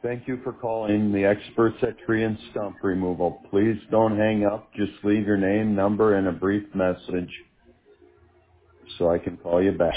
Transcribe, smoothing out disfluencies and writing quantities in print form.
Thank you for calling the experts at tree and stump removal. Please don't hang up. Just leave your name, number, and a brief message so I can call you back.